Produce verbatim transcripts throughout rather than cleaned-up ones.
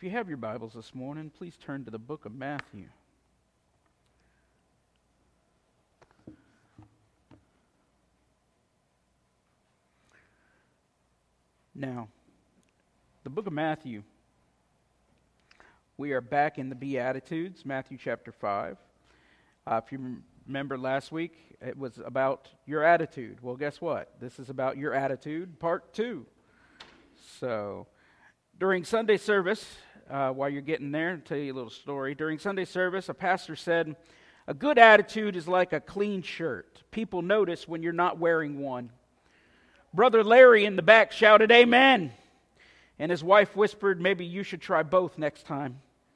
If you have your Bibles this morning, please turn to the book of Matthew. Now, the book of Matthew, we are back in the Beatitudes, Matthew chapter five. Uh, if you remember last week, it was about your attitude. Well, guess what? This is about your attitude, part two. So, during Sunday service, uh, while you're getting there, I'll tell you a little story. During Sunday service, a pastor said, "A good attitude is like a clean shirt. People notice when you're not wearing one." Brother Larry in the back shouted, "Amen." And his wife whispered, "Maybe you should try both next time."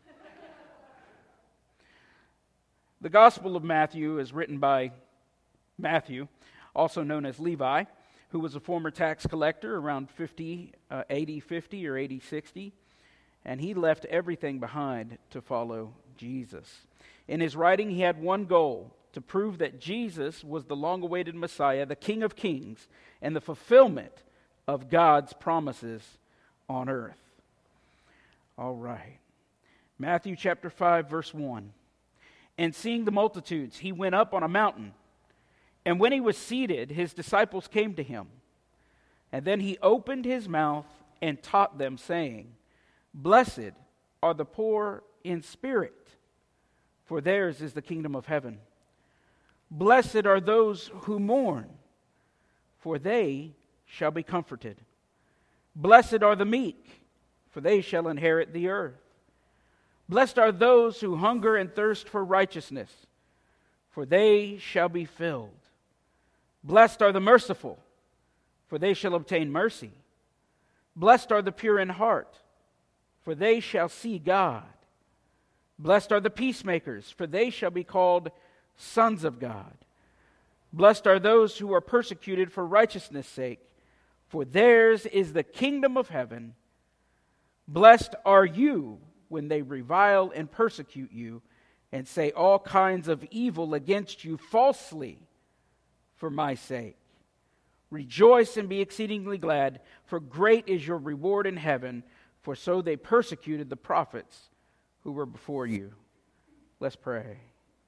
The Gospel of Matthew is written by Matthew, also known as Levi, who was a former tax collector around fifty, uh, A D fifty or A D sixty, and he left everything behind to follow Jesus. In his writing, he had one goal: to prove that Jesus was the long-awaited Messiah, the King of Kings, and the fulfillment of God's promises on earth. All right. Matthew chapter five, verse one. "And seeing the multitudes, he went up on a mountain. And when he was seated, his disciples came to him. And then he opened his mouth and taught them, saying, 'Blessed are the poor in spirit, for theirs is the kingdom of heaven. Blessed are those who mourn, for they shall be comforted. Blessed are the meek, for they shall inherit the earth. Blessed are those who hunger and thirst for righteousness, for they shall be filled. Blessed are the merciful, for they shall obtain mercy. Blessed are the pure in heart, for they shall see God. Blessed are the peacemakers, for they shall be called sons of God. Blessed are those who are persecuted for righteousness' sake, for theirs is the kingdom of heaven. Blessed are you when they revile and persecute you and say all kinds of evil against you falsely for my sake. Rejoice and be exceedingly glad, for great is your reward in heaven, for so they persecuted the prophets who were before you." Let's pray.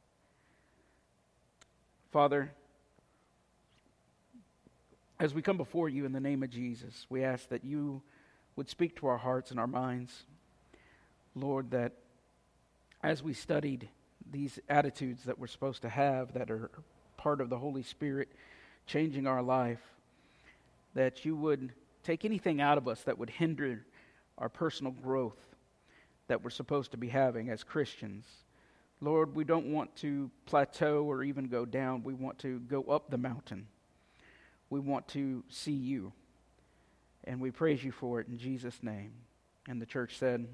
Father, as we come before you in the name of Jesus, we ask that you would speak to our hearts and our minds. Lord, that as we studied these attitudes that we're supposed to have that are part of the Holy Spirit changing our life, that you would take anything out of us that would hinder our personal growth that we're supposed to be having as Christians. Lord, we don't want to plateau or even go down. We want to go up the mountain. We want to see you. And we praise you for it in Jesus' name. And the church said,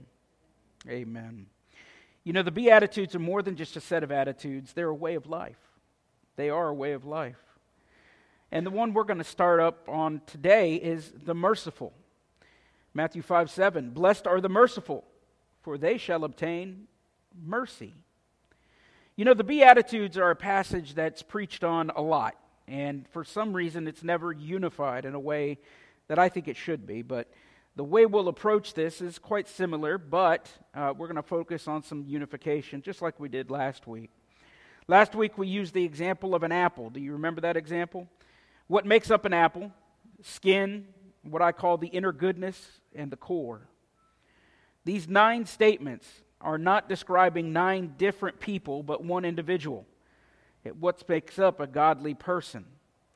amen. You know, the Beatitudes are more than just a set of attitudes. They're a way of life. They are a way of life. And the one we're going to start up on today is the merciful. Matthew five seven, "Blessed are the merciful, for they shall obtain mercy." You know, the Beatitudes are a passage that's preached on a lot. And for some reason, it's never unified in a way that I think it should be. But the way we'll approach this is quite similar, but uh, we're going to focus on some unification, just like we did last week. Last week we used the example of an apple. Do you remember that example? What makes up an apple? Skin, what I call the inner goodness, and the core. These nine statements are not describing nine different people, but one individual. It what makes up a godly person.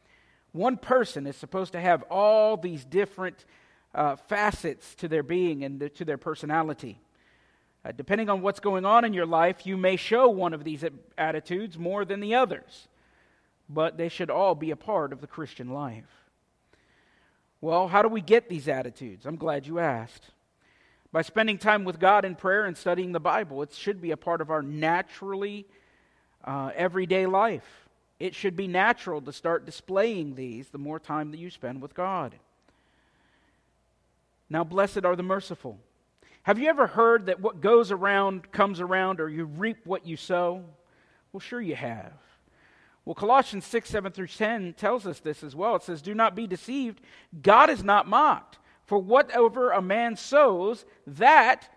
One person is supposed to have all these different Uh, facets to their being and the, to their personality. Uh, depending on what's going on in your life, you may show one of these attitudes more than the others, but they should all be a part of the Christian life. Well, how do we get these attitudes? I'm glad you asked. By spending time with God in prayer and studying the Bible. It should be a part of our naturally uh, everyday life. It should be natural to start displaying these the more time that you spend with God. Now, blessed are the merciful. Have you ever heard that what goes around comes around, or you reap what you sow? Well, sure you have. Well, Colossians six, seven through ten tells us this as well. It says, "Do not be deceived. God is not mocked. For whatever a man sows, that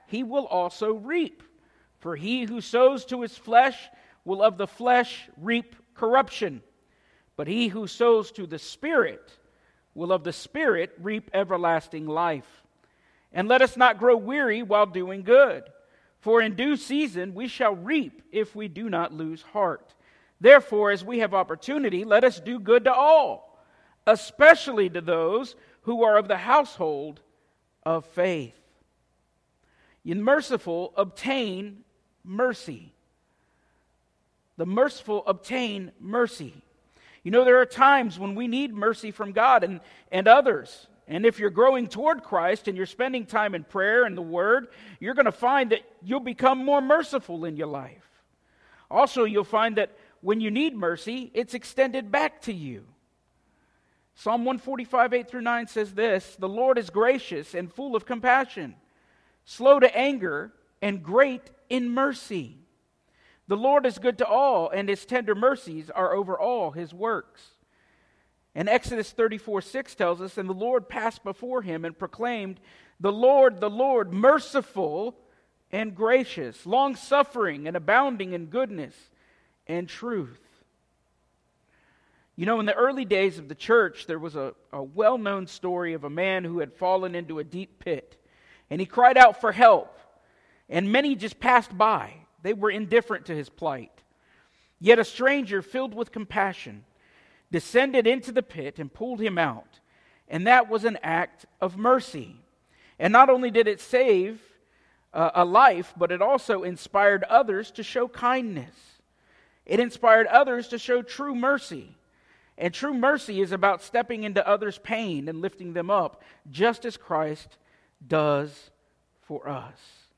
he will also reap. For he who sows to his flesh will of the flesh reap corruption, but he who sows to the Spirit will of the Spirit reap everlasting life. And let us not grow weary while doing good, for in due season we shall reap if we do not lose heart. Therefore, as we have opportunity, let us do good to all, especially to those who are of the household of faith. The merciful obtain mercy. The merciful obtain mercy. You know, there are times when we need mercy from God and, and others. And if you're growing toward Christ and you're spending time in prayer and the Word, you're going to find that you'll become more merciful in your life. Also, you'll find that when you need mercy, it's extended back to you. Psalm one forty-five, eight through nine says this, "The Lord is gracious and full of compassion, slow to anger, and great in mercy. The Lord is good to all, and His tender mercies are over all His works." And Exodus thirty-four, six tells us, "And the Lord passed before him and proclaimed, 'The Lord, the Lord, merciful and gracious, long-suffering and abounding in goodness and truth.'" You know, in the early days of the church, there was a, a well-known story of a man who had fallen into a deep pit. And he cried out for help. And many just passed by. They were indifferent to his plight. Yet a stranger, filled with compassion, descended into the pit and pulled him out. And that was an act of mercy. And not only did it save uh, a life, but it also inspired others to show kindness. It inspired others to show true mercy. And true mercy is about stepping into others' pain and lifting them up, just as Christ does for us.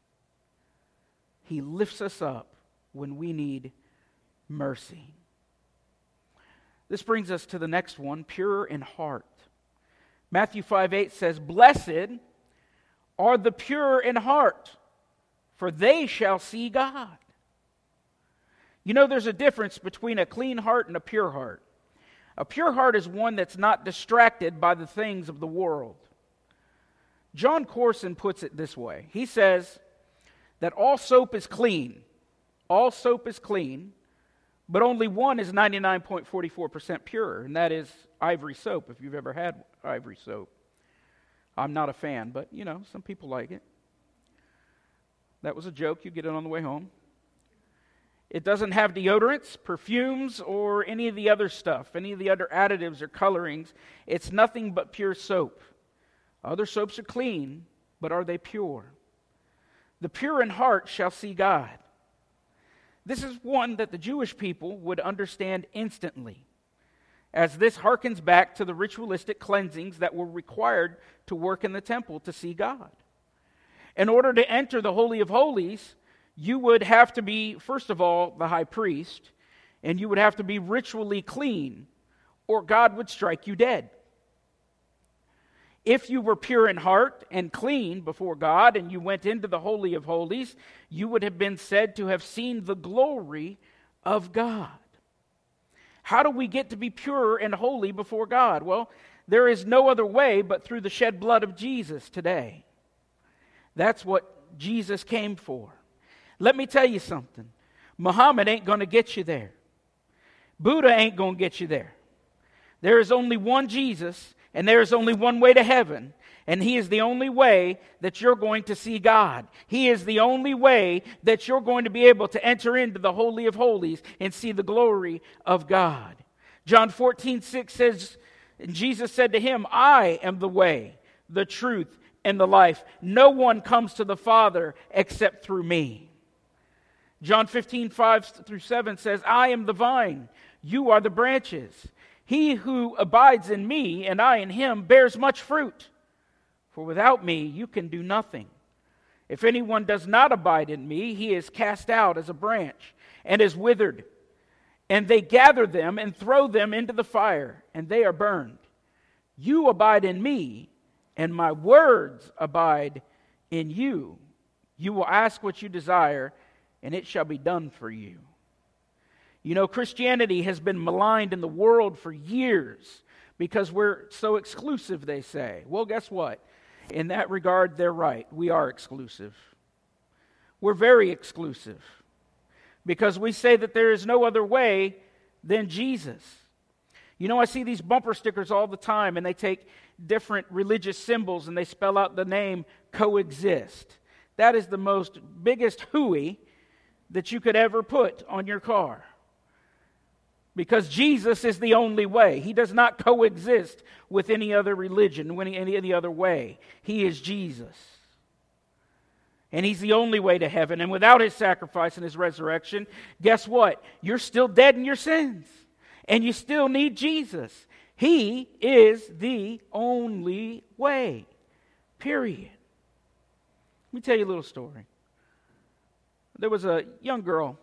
He lifts us up when we need mercy. This brings us to the next one, pure in heart. Matthew five eight says, "Blessed are the pure in heart, for they shall see God." You know, there's a difference between a clean heart and a pure heart. A pure heart is one that's not distracted by the things of the world. John Corson puts it this way. He says that all soap is clean. All soap is clean, but only one is ninety-nine point four four percent pure, and that is ivory soap, if you've ever had ivory soap. I'm not a fan, but, you know, some people like it. That was a joke. You get it on the way home. It doesn't have deodorants, perfumes, or any of the other stuff, any of the other additives or colorings. It's nothing but pure soap. Other soaps are clean, but are they pure? The pure in heart shall see God. This is one that the Jewish people would understand instantly, as this harkens back to the ritualistic cleansings that were required to work in the temple to see God. In order to enter the Holy of Holies, you would have to be, first of all, the high priest, and you would have to be ritually clean, or God would strike you dead. If you were pure in heart and clean before God, and you went into the Holy of Holies, you would have been said to have seen the glory of God. How do we get to be pure and holy before God? Well, there is no other way but through the shed blood of Jesus today. That's what Jesus came for. Let me tell you something. Muhammad ain't going to get you there. Buddha ain't going to get you there. There is only one Jesus, and there is only one way to heaven, and He is the only way that you're going to see God. He is the only way that you're going to be able to enter into the Holy of Holies and see the glory of God. John fourteen six says, and Jesus said to him, "I am the way, the truth, and the life. No one comes to the Father except through me." John fifteen five through seven says, "I am the vine, you are the branches. He who abides in me and I in him bears much fruit. For without me you can do nothing. If anyone does not abide in me, he is cast out as a branch and is withered. And they gather them and throw them into the fire, and they are burned. You abide in me, and my words abide in you. You will ask what you desire, and it shall be done for you." You know, Christianity has been maligned in the world for years because we're so exclusive, they say. Well, guess what? In that regard, they're right. We are exclusive. we're very exclusive because we say that there is no other way than Jesus. You know, I see these bumper stickers all the time, and they take different religious symbols and they spell out the name coexist. That is the most biggest hooey that you could ever put on your car. Because Jesus is the only way. He does not coexist with any other religion, any, any other way. He is Jesus. And He's the only way to heaven. And without His sacrifice and His resurrection, guess what? You're still dead in your sins. And you still need Jesus. He is the only way. Period. Let me tell you a little story. There was a young girl,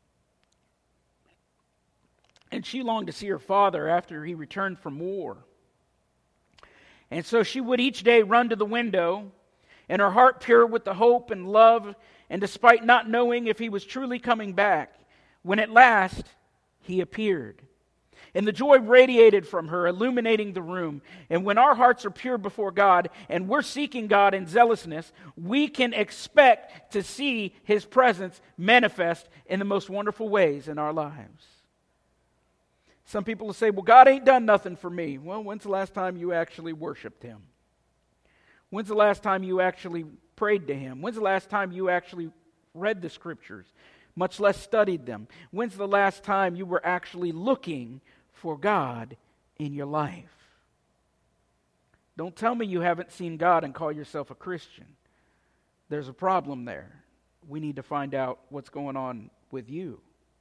and she longed to see her father after he returned from war. And so she would each day run to the window, and her heart pure with the hope and love, and despite not knowing if he was truly coming back, when at last he appeared. And the joy radiated from her, illuminating the room. And when our hearts are pure before God, and we're seeking God in zealousness, we can expect to see His presence manifest in the most wonderful ways in our lives. Some people will say, well, God ain't done nothing for me. Well, when's the last time you actually worshiped Him? When's the last time you actually prayed to Him? When's the last time you actually read the Scriptures, much less studied them? When's the last time you were actually looking for God in your life? Don't tell me you haven't seen God and call yourself a Christian. There's a problem there. We need to find out what's going on with you.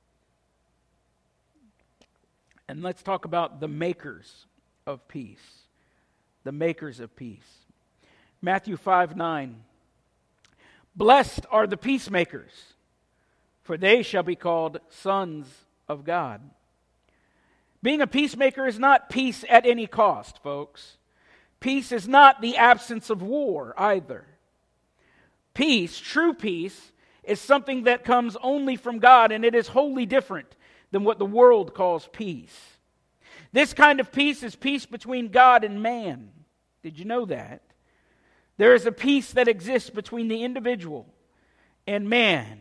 And let's talk about the makers of peace. The makers of peace. Matthew five nine. Blessed are the peacemakers, for they shall be called sons of God. Being a peacemaker is not peace at any cost, folks. Peace is not the absence of war either. Peace, true peace, is something that comes only from God, and it is wholly different than what the world calls peace. This kind of peace is peace between God and man. Did you know that? There is a peace that exists between the individual and man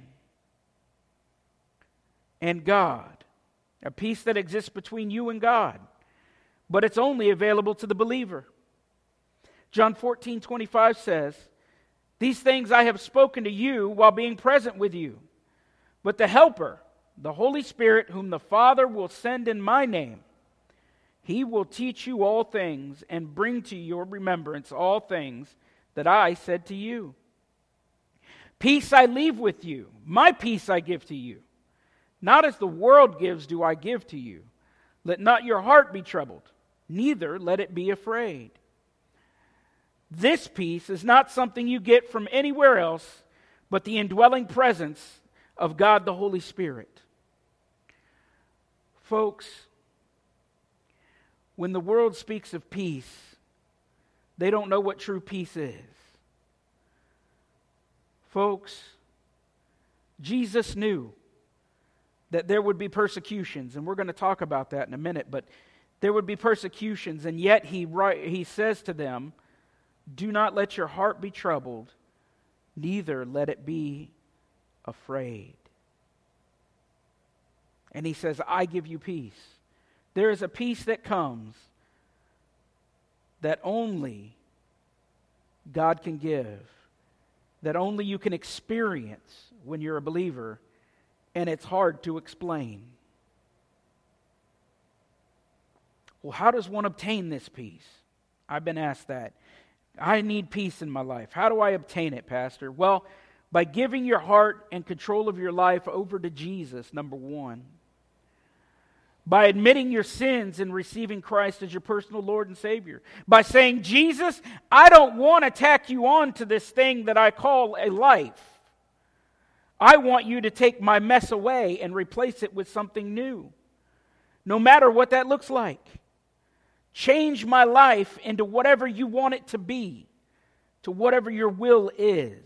and God. A peace that exists between you and God. But it's only available to the believer. John fourteen twenty-five says, these things I have spoken to you while being present with you. But the Helper, the Holy Spirit, whom the Father will send in my name, He will teach you all things and bring to your remembrance all things that I said to you. Peace I leave with you. My peace I give to you. Not as the world gives do I give to you. Let not your heart be troubled, neither let it be afraid. This peace is not something you get from anywhere else but the indwelling presence of God the Holy Spirit. Folks, when the world speaks of peace, they don't know what true peace is. Folks, Jesus knew that there would be persecutions, and we're going to talk about that in a minute, but there would be persecutions, and yet he, he says to them, do not let your heart be troubled, neither let it be afraid. And He says, I give you peace. There is a peace that comes that only God can give, that only you can experience when you're a believer, and it's hard to explain. Well, how does one obtain this peace? I've been asked that. I need peace in my life. How do I obtain it, Pastor? Well, by giving your heart and control of your life over to Jesus, number one. By admitting your sins and receiving Christ as your personal Lord and Savior. By saying, Jesus, I don't want to tack you on to this thing that I call a life. I want you to take my mess away and replace it with something new. No matter what that looks like. Change my life into whatever you want it to be. To whatever your will is.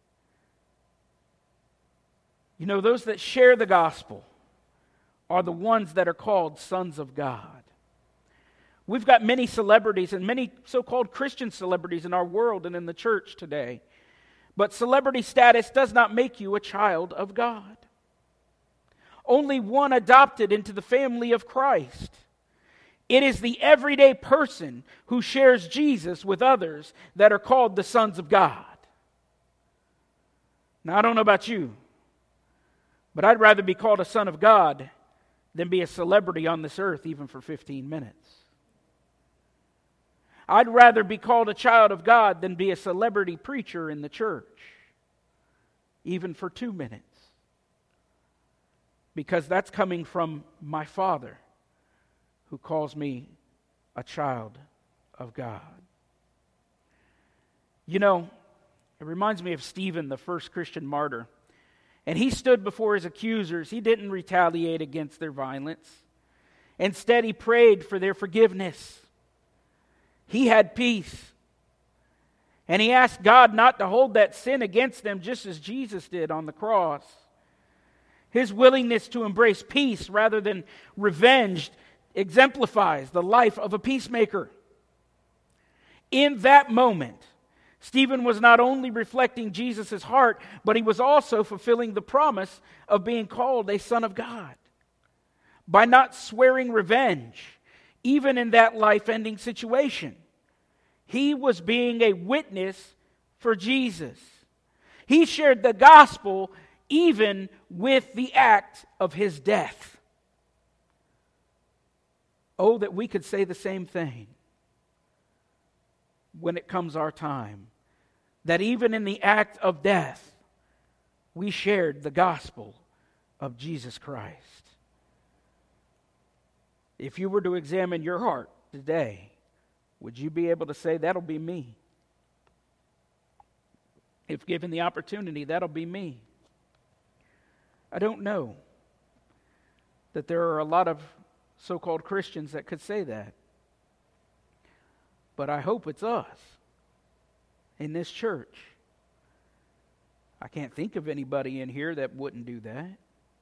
You know, those that share the gospel are the ones that are called sons of God. We've got many celebrities and many so-called Christian celebrities in our world and in the church today. But celebrity status does not make you a child of God. Only one adopted into the family of Christ. It is the everyday person who shares Jesus with others that are called the sons of God. Now, I don't know about you, but I'd rather be called a son of God than be a celebrity on this earth even for fifteen minutes. I'd rather be called a child of God than be a celebrity preacher in the church, even for two minutes. Because that's coming from my Father, who calls me a child of God. You know, it reminds me of Stephen, the first Christian martyr. And he stood before his accusers. He didn't retaliate against their violence. Instead, he prayed for their forgiveness. He had peace. And he asked God not to hold that sin against them, just as Jesus did on the cross. His willingness to embrace peace rather than revenge exemplifies the life of a peacemaker. In that moment, Stephen was not only reflecting Jesus' heart, but he was also fulfilling the promise of being called a son of God. By not swearing revenge, even in that life-ending situation, he was being a witness for Jesus. He shared the gospel even with the act of his death. Oh, that we could say the same thing when it comes our time. That even in the act of death, we shared the gospel of Jesus Christ. If you were to examine your heart today, would you be able to say, that'll be me? If given the opportunity, that'll be me. I don't know that there are a lot of so-called Christians that could say that. But I hope it's us in this church. I can't think of anybody in here that wouldn't do that.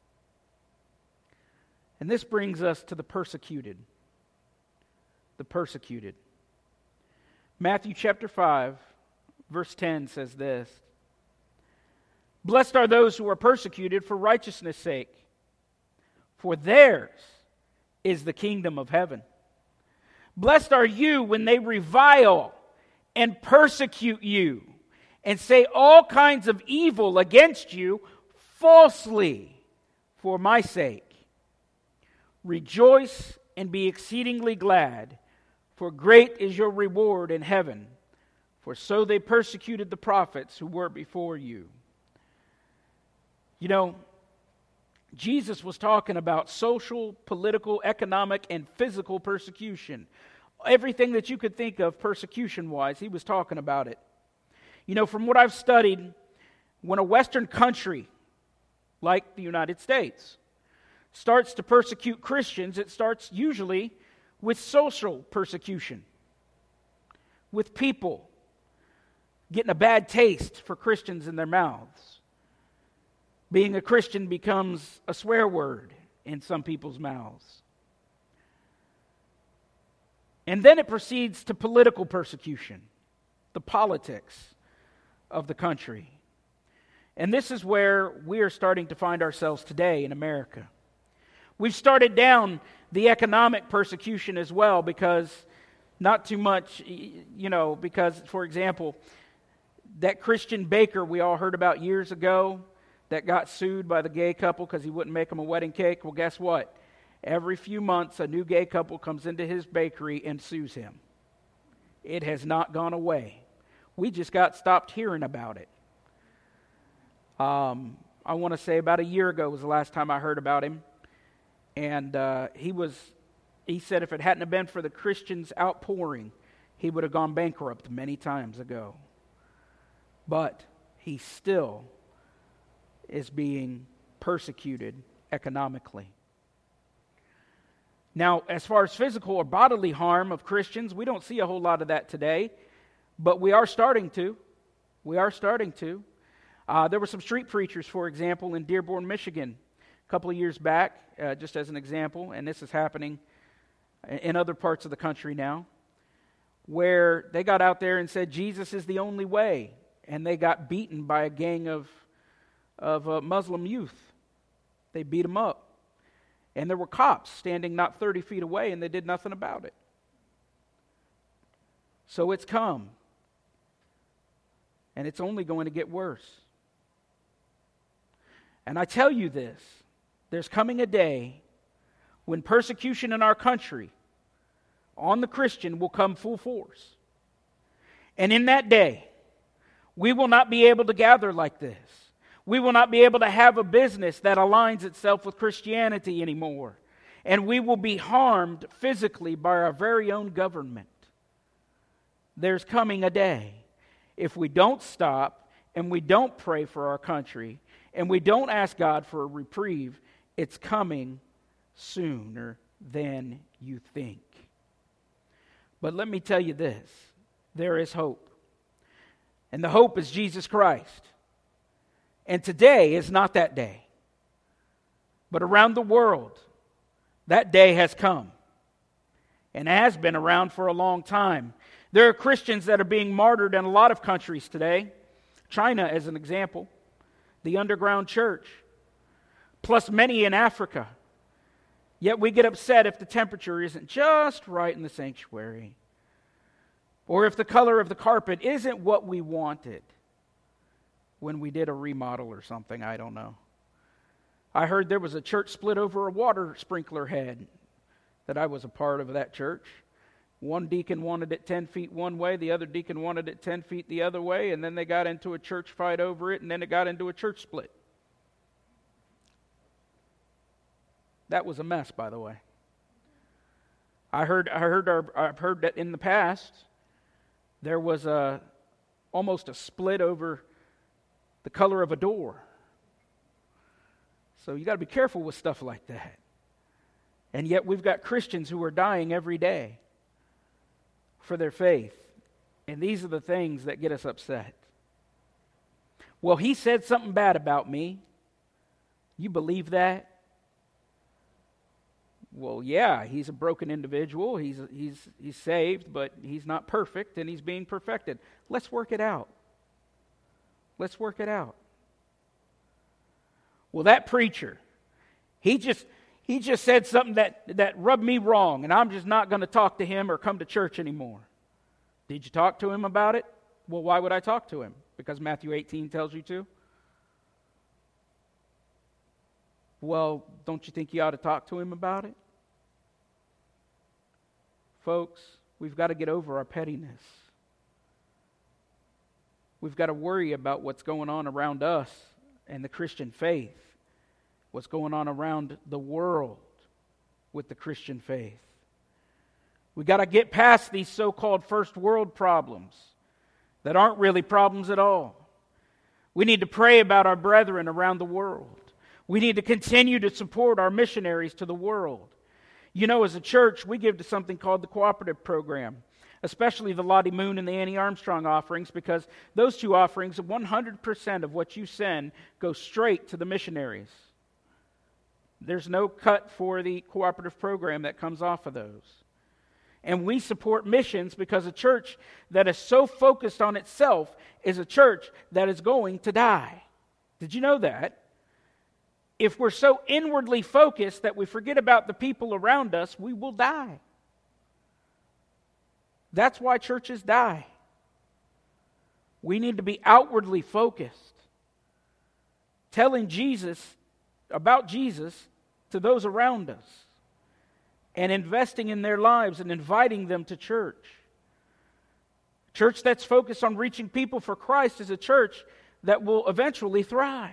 And this brings us to the persecuted. The persecuted. Matthew chapter five, verse ten says this. Blessed are those who are persecuted for righteousness' sake, for theirs is the kingdom of heaven. Blessed are you when they revile and persecute you and say all kinds of evil against you falsely for my sake. Rejoice and be exceedingly glad, for great is your reward in heaven. For so they persecuted the prophets who were before you. You know, Jesus was talking about social, political, economic, and physical persecution. Everything that you could think of persecution-wise, he was talking about it. You know, from what I've studied, when a Western country, like the United States, starts to persecute Christians, it starts usually with social persecution, with people getting a bad taste for Christians in their mouths. Being a Christian becomes a swear word in some people's mouths. And then it proceeds to political persecution, the politics of the country. And this is where we are starting to find ourselves today in America. We've started down the economic persecution as well because not too much, you know, because, for example, that Christian baker we all heard about years ago that got sued by the gay couple because he wouldn't make them a wedding cake. Well, guess what? Every few months, a new gay couple comes into his bakery and sues him. It has not gone away. We just got stopped hearing about it. Um, I want to say about a year ago was the last time I heard about him. And uh, he was, he said if it hadn't have been for the Christians' outpouring, he would have gone bankrupt many times ago. But he still is being persecuted economically. Now, as far as physical or bodily harm of Christians, we don't see a whole lot of that today, but we are starting to. We are starting to. Uh, there were some street preachers, for example, in Dearborn, Michigan, a couple of years back, uh, just as an example, and this is happening in other parts of the country now, where they got out there and said, Jesus is the only way. and they got beaten by a gang of, of uh, Muslim youth. They beat them up. And there were cops standing not thirty feet away, and they did nothing about it. So it's come. And it's only going to get worse. And I tell you this, there's coming a day when persecution in our country on the Christian will come full force. And in that day, we will not be able to gather like this. We will not be able to have a business that aligns itself with Christianity anymore. And we will be harmed physically by our very own government. There's coming a day, if we don't stop and we don't pray for our country and we don't ask God for a reprieve, it's coming sooner than you think. But let me tell you this, there is hope. And the hope is Jesus Christ. And today is not that day. But around the world, that day has come. And has been around for a long time. There are Christians that are being martyred in a lot of countries today. China, as an example. The underground church. Plus many in Africa. Yet we get upset if the temperature isn't just right in the sanctuary. Or if the color of the carpet isn't what we wanted when we did a remodel or something, I don't know. I heard there was a church split over a water sprinkler head that I was a part of that church. One deacon wanted it ten feet one way, the other deacon wanted it ten feet the other way, and then they got into a church fight over it, and then it got into a church split. That was a mess, by the way. I heard I heard our, I've heard that in the past there was a almost a split over the color of a door. So you got to be careful with stuff like that. And yet we've got Christians who are dying every day for their faith. And these are the things that get us upset. Well, he said something bad about me. You believe that? Well, yeah, he's a broken individual. He's he's he's saved, but he's not perfect, and he's being perfected. Let's work it out. Let's work it out. Well, that preacher, he just he just said something that, that rubbed me wrong, and I'm just not going to talk to him or come to church anymore. Did you talk to him about it? Well, why would I talk to him? Because Matthew eighteen tells you to? Well, don't you think you ought to talk to him about it? Folks, we've got to get over our pettiness. We've got to worry about what's going on around us and the Christian faith. What's going on around the world with the Christian faith. We've got to get past these so-called first world problems that aren't really problems at all. We need to pray about our brethren around the world. We need to continue to support our missionaries to the world. You know, as a church, we give to something called the Cooperative Program, especially the Lottie Moon and the Annie Armstrong offerings, because those two offerings, one hundred percent of what you send goes straight to the missionaries. There's no cut for the Cooperative Program that comes off of those. And we support missions because a church that is so focused on itself is a church that is going to die. Did you know that? If we're so inwardly focused that we forget about the people around us, we will die. That's why churches die. We need to be outwardly focused, telling Jesus about Jesus to those around us, and investing in their lives and inviting them to church. A church that's focused on reaching people for Christ is a church that will eventually thrive.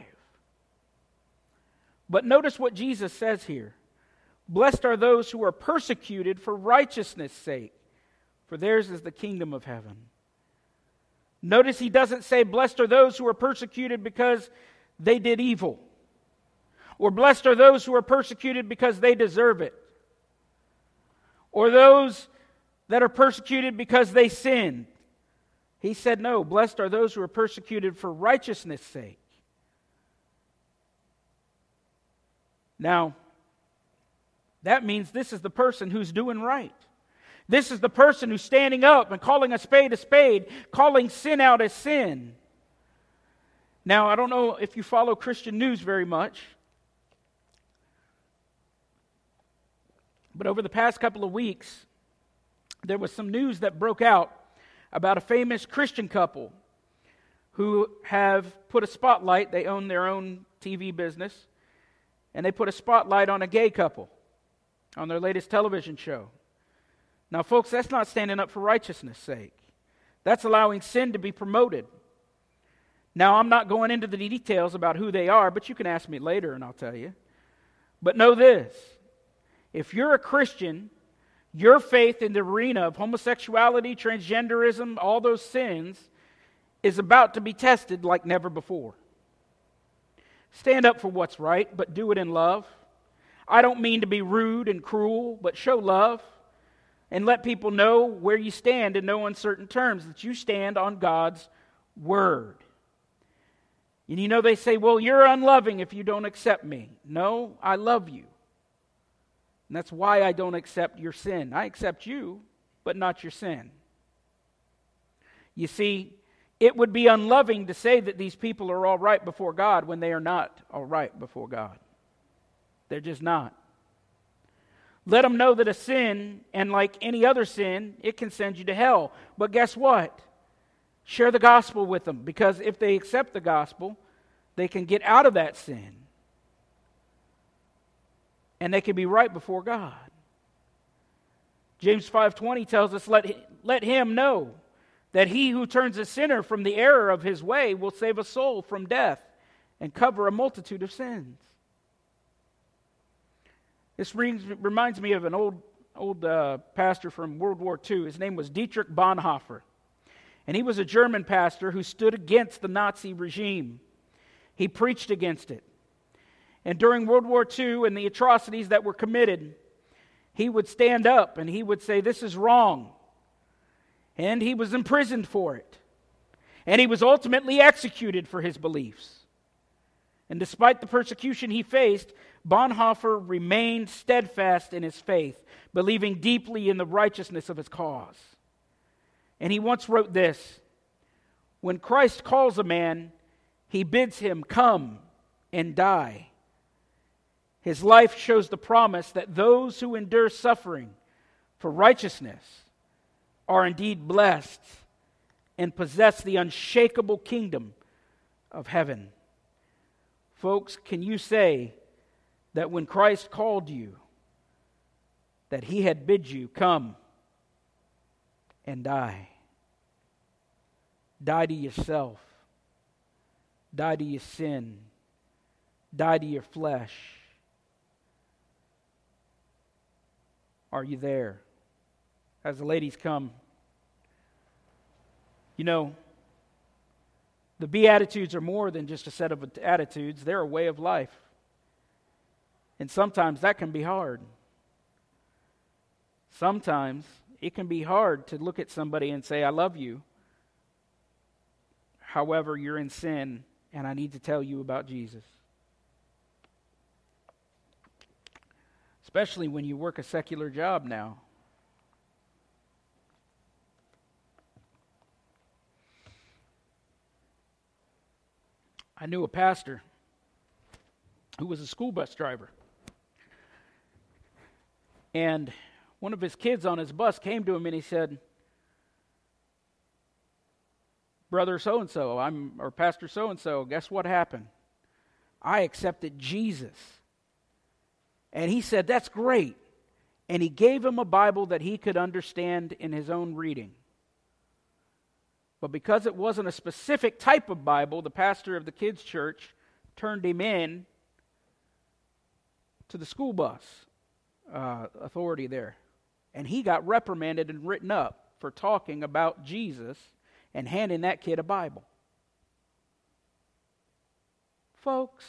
But notice what Jesus says here. Blessed are those who are persecuted for righteousness' sake, for theirs is the kingdom of heaven. Notice he doesn't say, blessed are those who are persecuted because they did evil. Or blessed are those who are persecuted because they deserve it. Or those that are persecuted because they sinned. He said, no, blessed are those who are persecuted for righteousness' sake. Now, that means this is the person who's doing right. This is the person who's standing up and calling a spade a spade, calling sin out as sin. Now, I don't know if you follow Christian news very much, but over the past couple of weeks, there was some news that broke out about a famous Christian couple who have put a spotlight. They own their own T V business, and they put a spotlight on a gay couple on their latest television show. Now, folks, that's not standing up for righteousness' sake. That's allowing sin to be promoted. Now, I'm not going into the details about who they are, but you can ask me later and I'll tell you. But know this: if you're a Christian, your faith in the arena of homosexuality, transgenderism, all those sins, is about to be tested like never before. Stand up for what's right, but do it in love. I don't mean to be rude and cruel, but show love and let people know where you stand in no uncertain terms, that you stand on God's word. And you know, they say, well, you're unloving if you don't accept me. No, I love you. And that's why I don't accept your sin. I accept you, but not your sin. You see, it would be unloving to say that these people are all right before God when they are not all right before God. They're just not. Let them know that a sin, and like any other sin, it can send you to hell. But guess what? Share the gospel with them, because if they accept the gospel, they can get out of that sin. And they can be right before God. James five twenty tells us, let, let him know that he who turns a sinner from the error of his way will save a soul from death and cover a multitude of sins. This rings, reminds me of an old, old uh, pastor from World War Two. His name was Dietrich Bonhoeffer. And he was a German pastor who stood against the Nazi regime. He preached against it. And during World War Two and the atrocities that were committed, he would stand up and he would say, this is wrong. And he was imprisoned for it. And he was ultimately executed for his beliefs. And despite the persecution he faced, Bonhoeffer remained steadfast in his faith, believing deeply in the righteousness of his cause. And he once wrote this: when Christ calls a man, he bids him come and die. His life shows the promise that those who endure suffering for righteousness are indeed blessed and possess the unshakable kingdom of heaven. Folks, can you say that when Christ called you, that he had bid you come and die? Die to yourself. Die to your sin. Die to your flesh. Are you there? As the ladies come, you know, the Beatitudes are more than just a set of attitudes. They're a way of life. And sometimes that can be hard. Sometimes it can be hard to look at somebody and say, I love you. However, you're in sin, and I need to tell you about Jesus. Especially when you work a secular job now. I knew a pastor who was a school bus driver. And one of his kids on his bus came to him and he said, Brother so-and-so, I'm or Pastor so-and-so, guess what happened? I accepted Jesus. And he said, that's great. And he gave him a Bible that he could understand in his own reading. But because it wasn't a specific type of Bible, the pastor of the kids' church turned him in to the school bus uh, authority there. And he got reprimanded and written up for talking about Jesus and handing that kid a Bible. Folks,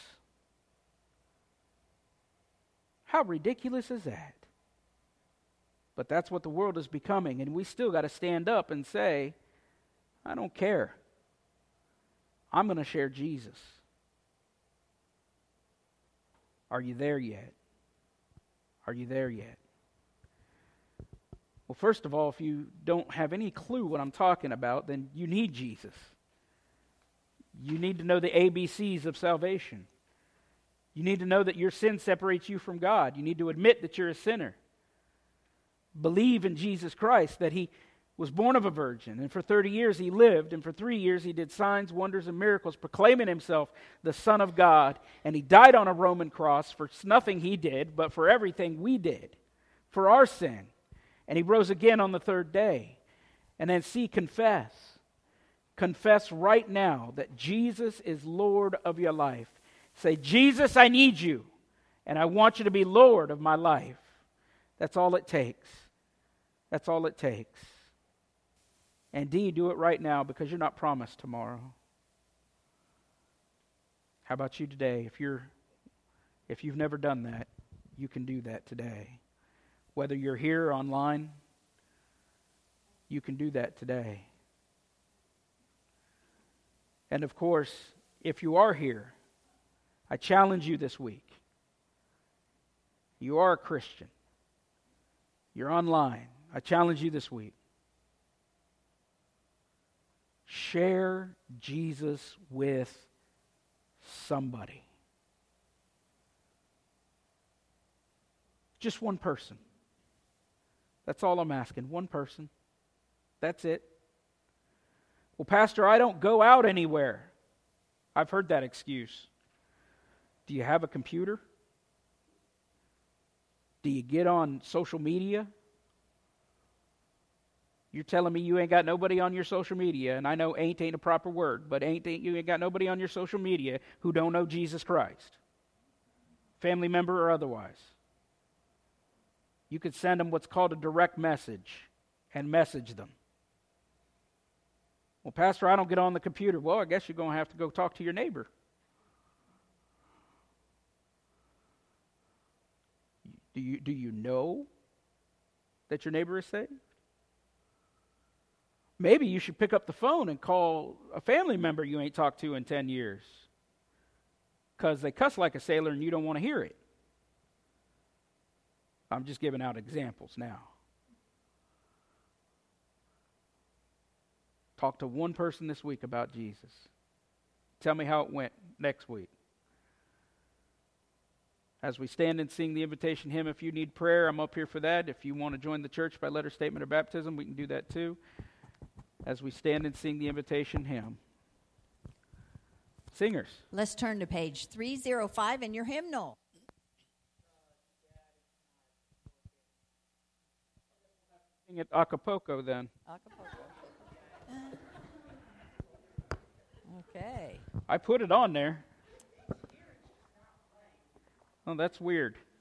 how ridiculous is that? But that's what the world is becoming, and we still got to stand up and say, I don't care. I'm going to share Jesus. Are you there yet? Are you there yet? Well, first of all, if you don't have any clue what I'm talking about, then you need Jesus. You need to know the A B Cs of salvation. You need to know that your sin separates you from God. You need to admit that you're a sinner. Believe in Jesus Christ, that He was born of a virgin, and for thirty years He lived, and for three years He did signs, wonders, and miracles, proclaiming Himself the Son of God, and He died on a Roman cross for nothing He did, but for everything we did, for our sin. And He rose again on the third day. And then see, confess. Confess right now that Jesus is Lord of your life. Say, Jesus, I need you, and I want you to be Lord of my life. That's all it takes. That's all it takes. And D, do it right now, because you're not promised tomorrow. How about you today? If you're, if you've never done that, you can do that today. Whether you're here or online, you can do that today. And of course, if you are here, I challenge you this week. You are a Christian. You're online. I challenge you this week. Share Jesus with somebody. Just one person. That's all I'm asking. One person. That's it. Well, Pastor, I don't go out anywhere. I've heard that excuse. Do you have a computer? Do you get on social media? You're telling me you ain't got nobody on your social media, and I know ain't ain't a proper word, but ain't, ain't you ain't got nobody on your social media who don't know Jesus Christ, family member or otherwise. You could send them what's called a direct message and message them. Well, Pastor, I don't get on the computer. Well, I guess you're going to have to go talk to your neighbor. Do you, do you know that your neighbor is saved? Maybe you should pick up the phone and call a family member you ain't talked to in ten years because they cuss like a sailor and you don't want to hear it. I'm just giving out examples now. Talk to one person this week about Jesus. Tell me how it went next week. As we stand and sing the invitation hymn, if you need prayer, I'm up here for that. If you want to join the church by letter, statement, or baptism, we can do that too. As we stand and sing the invitation hymn. Singers. Let's turn to page three oh five in your hymnal. Sing it Acapulco then. Acapulco. Okay. I put it on there. Oh, that's weird.